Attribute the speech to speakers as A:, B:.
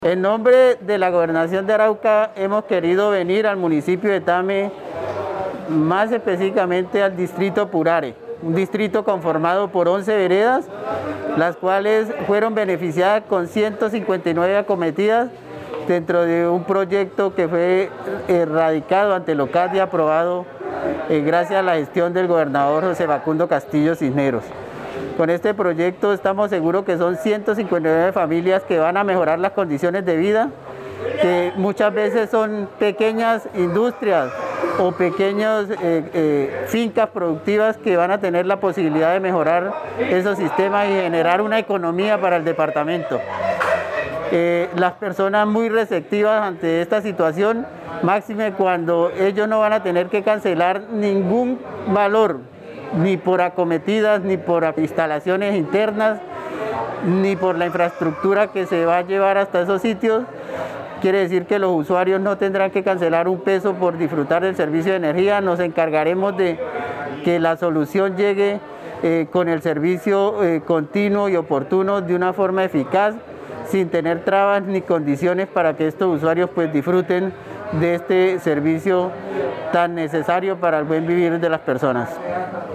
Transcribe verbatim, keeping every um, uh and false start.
A: En nombre de la Gobernación de Arauca hemos querido venir al municipio de Tame, más específicamente al distrito Purare, un distrito conformado por once veredas, las cuales fueron beneficiadas con ciento cincuenta y nueve acometidas dentro de un proyecto que fue radicado ante el O C A D y aprobado eh, gracias a la gestión del gobernador José Facundo Castillo Cisneros. Con este proyecto estamos seguros que son ciento cincuenta y nueve familias que van a mejorar las condiciones de vida, que muchas veces son pequeñas industrias o pequeñas eh, eh, fincas productivas que van a tener la posibilidad de mejorar esos sistemas y generar una economía para el departamento. Eh, las personas muy receptivas ante esta situación, máxime cuando ellos no van a tener que cancelar ningún valor, ni por acometidas, ni por instalaciones internas, ni por la infraestructura que se va a llevar hasta esos sitios. Quiere decir que los usuarios no tendrán que cancelar un peso por disfrutar del servicio de energía. Nos encargaremos de que la solución llegue eh, con el servicio eh, continuo y oportuno de una forma eficaz, sin tener trabas ni condiciones para que estos usuarios pues disfruten de este servicio tan necesario para el buen vivir de las personas.